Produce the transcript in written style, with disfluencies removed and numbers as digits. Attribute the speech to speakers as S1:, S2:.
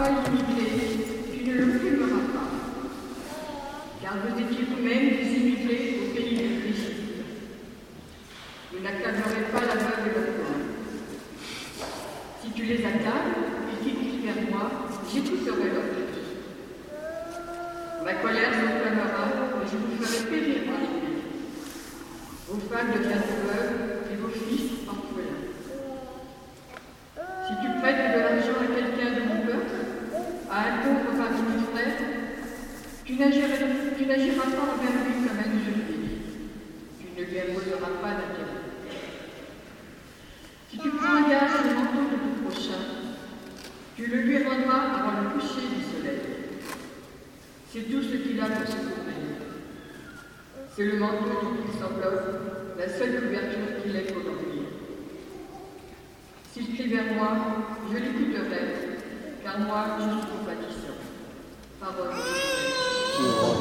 S1: pas immigré, tu ne le fumeras pas. Car vous étiez vous-même des immigrés au pays du Christ. Vous n'accablerez pas la veuve et l'orphelin. Si tu les accables et qu'ils crient vers moi, j'écouterai leur cri. Ma colère s'enflammera et je vous ferai périr par l'épée. Vos femmes deviendront veuves et vos fils orphelins. Si tu prêtes de l'argent à quelqu'un de mon peuple, à un pauvre parmi mes frères, tu n'agiras pas envers lui comme un usurpier. Tu ne lui imposeras pas d'intérêt. Si tu prends un gage sur le manteau de ton prochain, tu le lui rendras avant le coucher du soleil. C'est tout ce qu'il a pour se couvrir. C'est le manteau dont il s'enveloppe, la seule couverture qu'il ait pour dormir. S'il crie vers moi, je l'écouterai, car moi, je suis compatissant. Parole de Dieu.